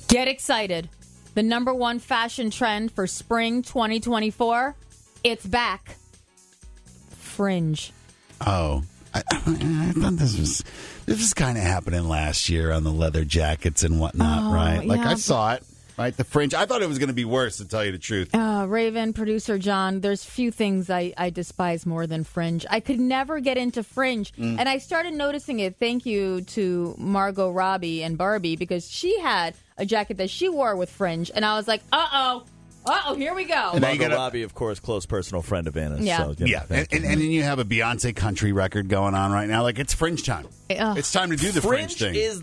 Get excited. The number one fashion trend for spring 2024, it's back. Fringe. Oh, I thought this was kind of happening last year on the leather jackets and whatnot, right? Like, yeah. I saw it, right? The fringe. I thought it was going to be worse, to tell you the truth. Raven, producer John, there's few things I despise more than fringe. I could never get into fringe. And I started noticing it, thank you to Margot Robbie and Barbie, because she had a jacket that she wore with fringe. And I was like, uh-oh, here we go. And Margot Robbie, of course, close personal friend of Anna's. Yeah. So, Yeah, and then you have a Beyonce country record going on right now. Like, it's fringe time. It's time to do the fringe thing. is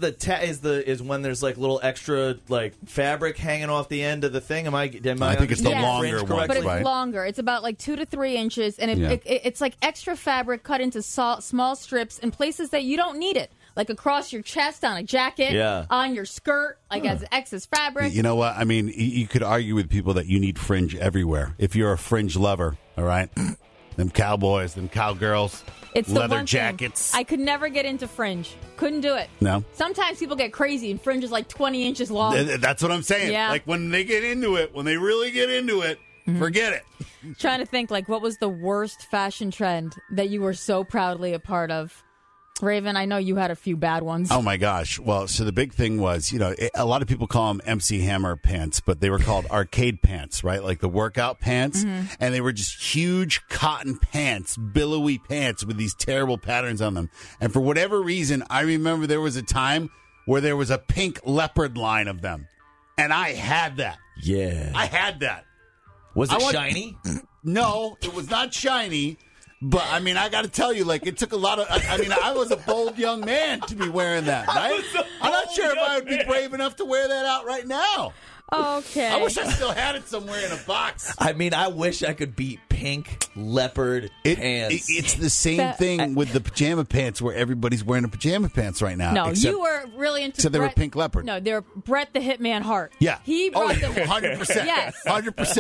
is when there's like little extra like fabric hanging off the end of the thing. I think it's the Yeah. longer fringe one, But it's right? longer. It's about like 2 to 3 inches, and it's like extra fabric cut into small strips in places that you don't need it, like across your chest on a jacket, on your skirt, like as excess fabric. You know what? I mean, you could argue with people that you need fringe everywhere. If you're a fringe lover, all right? Them cowboys, them cowgirls, It's the leather one jackets. thing. I could never get into fringe. Couldn't do it. No? Sometimes people get crazy, and fringe is like 20 inches long. That's what I'm saying. Yeah. Like, when they get into it, when they really get into it, forget it. Trying to think, like, what was the worst fashion trend that you were so proudly a part of? Raven, I know you had a few bad ones. Oh, my gosh. Well, so the big thing was, a lot of people call them MC Hammer pants, but they were called arcade pants, right? Like the workout pants. And they were just huge cotton pants, billowy pants with these terrible patterns on them. And for whatever reason, I remember there was a time where there was a pink leopard line of them. And I had that. Yeah. I had that. Was it shiny? No, it was not shiny. But, I mean, I got to tell you, like, it took a lot of... I was a bold young man to be wearing that, right? I'm not sure if I would be brave enough to wear that out right now. Okay. I wish I still had it somewhere in a box. I mean, I wish I could beat pink leopard pants. It's the same thing with the pajama pants where everybody's wearing the pajama pants right now. No, you were really into So they were pink leopard. No, they were Bret the Hitman Hart. Yeah. He brought them. 100%. Yes. 100%.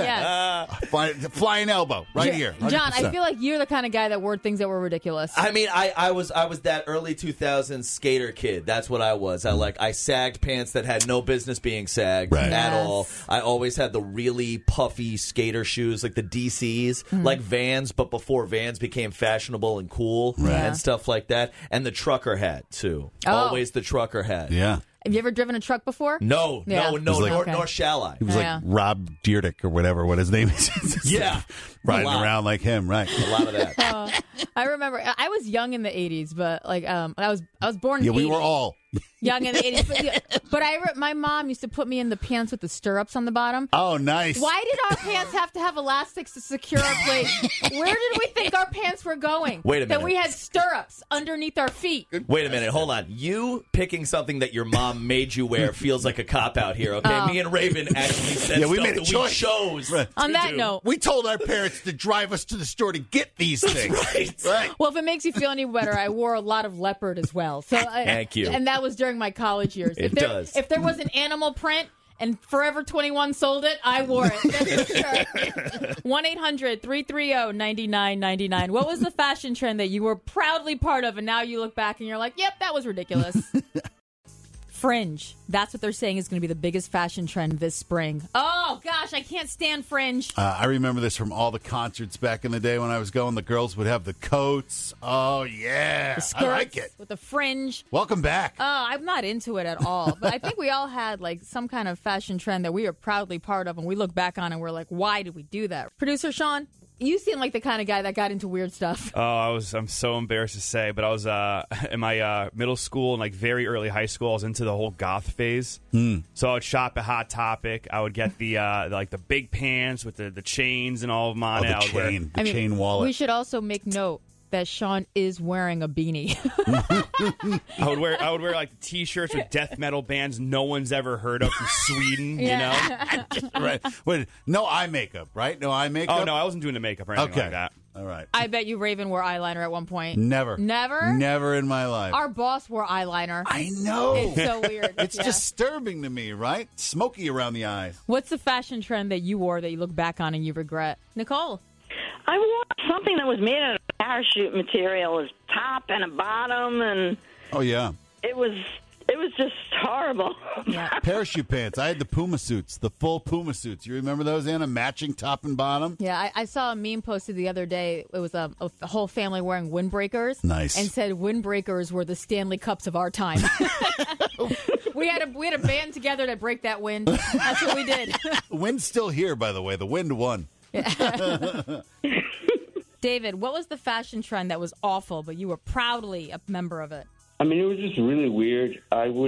Yes. Flying elbow right here. 100%. John, I feel like you're the kind of guy that wore things that were ridiculous. I mean, I was that early 2000s skater kid. That's what I was. I sagged pants that had no business being sagged Right. at Yes. all. I always had the really puffy skater shoes, like the DCs, like Vans, but before Vans became fashionable and cool and stuff like that. And the trucker hat too. Oh. Always the trucker hat. Yeah. Have you ever driven a truck before? No, Yeah. nor shall I. He was Yeah. like Rob Dyrdek or whatever, what his name is. Yeah. Riding A lot. around like him, right. A lot of that. I remember I was young in the 80s, but like I was born in Yeah, the we 80s. were all. Young in the 80s. But my mom used to put me in the pants with the stirrups on the bottom. Oh, nice. Why did our pants have to have elastics to secure our place? Where did we think our pants were going? Wait a That minute. we had stirrups underneath our feet. Wait a minute, hold on. You picking something that your mom made you wear feels like a cop out here, okay? Me and Raven actually said Yeah, we stuff made a that choice. we chose. Right. On to that do. note, We told our parents to drive us to the store to get these things. Right. well, if it makes you feel any better, I wore a lot of leopard as well. So Thank you. And that was during my college years. It does. If there was an animal print and Forever 21 sold it, I wore it. That's for sure. 1-800-330-9999. What was the fashion trend that you were proudly part of, and now you look back and you're like, yep, that was ridiculous? Fringe. That's what they're saying is going to be the biggest fashion trend this spring. Oh, gosh, I can't stand fringe. I remember this from all the concerts back in the day when I was going. The girls would have the coats. Oh, yeah. The skirts I like it. with the fringe. Welcome back. Oh, I'm not into it at all. But I think we all had like some kind of fashion trend that we are proudly part of, and we look back on and we're like, why did we do that? Producer Sean, you seem like the kind of guy that got into weird stuff. Oh, I'm so embarrassed to say, but I was in my middle school and like very early high school. I was into the whole goth phase. So I would shop at Hot Topic. I would get the like the big pants with the chains and all of them on it. I would wear- The chain wallet. We should also make note that Sean is wearing a beanie. I would wear like the T-shirts with death metal bands no one's ever heard of from Sweden. You know? Right. Wait, no eye makeup, right? No eye makeup? Oh no, I wasn't doing the makeup or anything like that. All right. I bet you Raven wore eyeliner at one point. Never. Never? Never in my life. Our boss wore eyeliner. I know. It's so weird. It's Yeah. disturbing to me, right? Smoky around the eyes. What's the fashion trend that you wore that you look back on and you regret? Nicole? I wore something that was made out of parachute material, a top and a bottom, and Oh, yeah. it was It was just horrible. Yeah. Parachute pants. I had the Puma suits, the full Puma suits. You remember those, Anna? Matching top and bottom. Yeah, I saw a meme posted the other day. It was a whole family wearing windbreakers. Nice. And said windbreakers were the Stanley Cups of our time. we had a band together to break that wind. That's what we did. The wind's still here, by the way. The wind won. David, what was the fashion trend that was awful, but you were proudly a member of it? I mean, it was just really weird.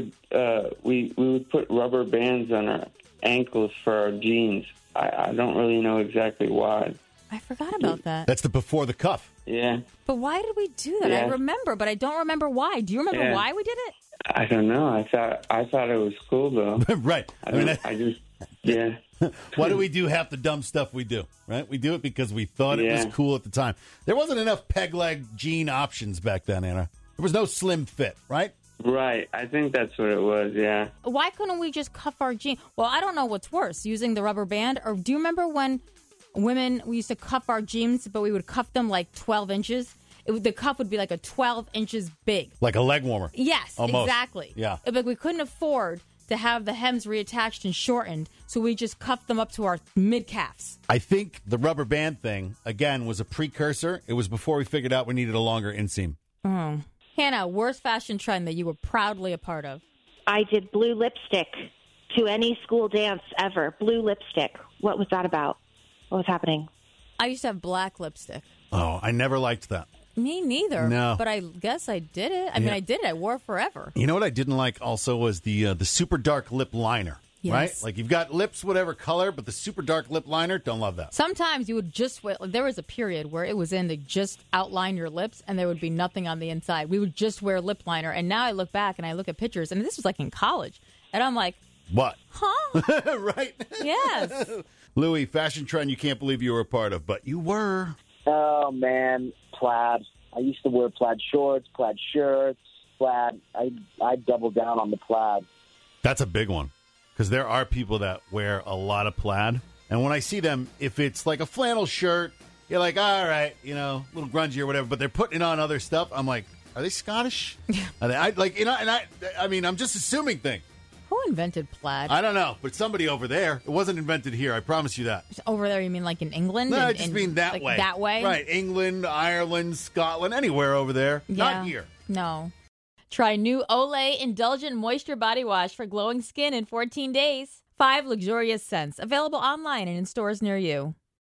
We would put rubber bands on our ankles for our jeans. I don't really know exactly why. I forgot about that. That's the before the cuff. Yeah. But why did we do that? Yeah. I remember, but I don't remember why. Do you remember why we did it? I don't know. I thought it was cool though. Right. Yeah. Why do we do half the dumb stuff we do, right? We do it because we thought it was cool at the time. There wasn't enough peg leg jean options back then, Anna. There was no slim fit, right? Right. I think that's what it was, yeah. Why couldn't we just cuff our jeans? Well, I don't know what's worse, using the rubber band, or do you remember when we used to cuff our jeans, but we would cuff them like 12 inches? The cuff would be like a 12 inches big. Like a leg warmer. Yes, Almost. exactly. Yeah. But we couldn't afford to have the hems reattached and shortened, so we just cuffed them up to our mid-calves. I think the rubber band thing, again, was a precursor. It was before we figured out we needed a longer inseam. Oh. Hannah, worst fashion trend that you were proudly a part of? I did blue lipstick to any school dance ever. Blue lipstick. What was that about? What was happening? I used to have black lipstick. Oh, I never liked that. Me neither. No. But I guess I did it. I mean, I did it. I wore it forever. You know what I didn't like also was the super dark lip liner, right? Yes. Like you've got lips whatever color, but the super dark lip liner, don't love that. Sometimes you would just wear, there was a period where it was in to just outline your lips and there would be nothing on the inside. We would just wear lip liner. And now I look back and I look at pictures, and this was like in college. And I'm like, What? huh? Right? Yes. Louis, fashion trend you can't believe you were a part of, but you were. Oh, man, plaid. I used to wear plaid shorts, plaid shirts, plaid. I double down on the plaid. That's a big one, because there are people that wear a lot of plaid. And when I see them, if it's like a flannel shirt, you're like, all right, you know, a little grungy or whatever, but they're putting it on other stuff. I'm like, are they Scottish? Are they, I mean, I'm just assuming things. Who invented plaid? I don't know, but somebody over there. It wasn't invented here, I promise you that. Over there, you mean like in England? No, I just mean that like way. That way? Right, England, Ireland, Scotland, anywhere over there. Yeah. Not here. No. Try new Olay Indulgent Moisture Body Wash for glowing skin in 14 days. 5 luxurious scents. Available online and in stores near you.